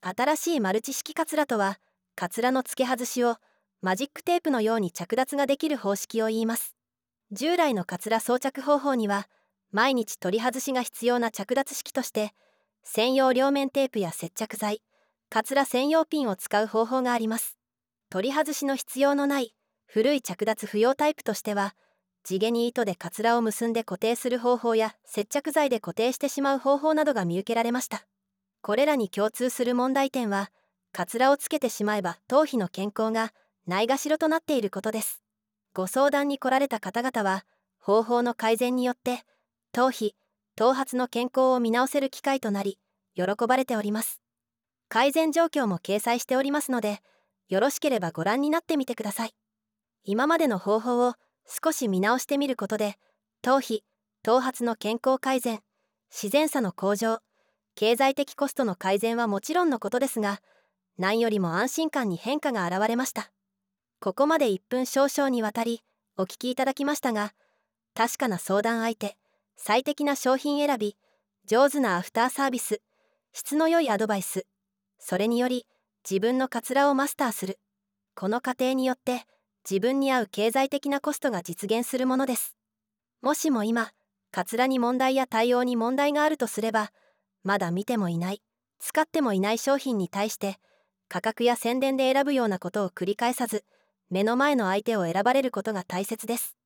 新しいマルチ式カツラとは、カツラの付け外しをマジックテープのように着脱ができる方式を言います。従来のカツラ装着方法には、毎日取り外しが必要な着脱式として、専用両面テープや接着剤、カツラ専用ピンを使う方法があります。取り外しの必要のない古い着脱不要タイプとしては、地毛に糸でカツラを結んで固定する方法や接着剤で固定してしまう方法などが見受けられました。これらに共通する問題点は、カツラをつけてしまえば頭皮の健康がないがしろとなっていることです。ご相談に来られた方々は、方法の改善によって頭皮・頭髪の健康を見直せる機会となり、喜ばれております。改善状況も掲載しておりますので、よろしければご覧になってみてください。今までの方法を少し見直してみることで、頭皮・頭髪の健康改善、自然さの向上、経済的コストの改善はもちろんのことですが、何よりも安心感に変化が現れました。ここまで1分少々にわたりお聞きいただきましたが、確かな相談相手、最適な商品選び、上手なアフターサービス、質の良いアドバイス、それにより自分のカツラをマスターする。この過程によって自分に合う経済的なコストが実現するものです。もしも今、カツラに問題や対応に問題があるとすれば、まだ見てもいない、使ってもいない商品に対して、価格や宣伝で選ぶようなことを繰り返さず、目の前の相手を選ばれることが大切です。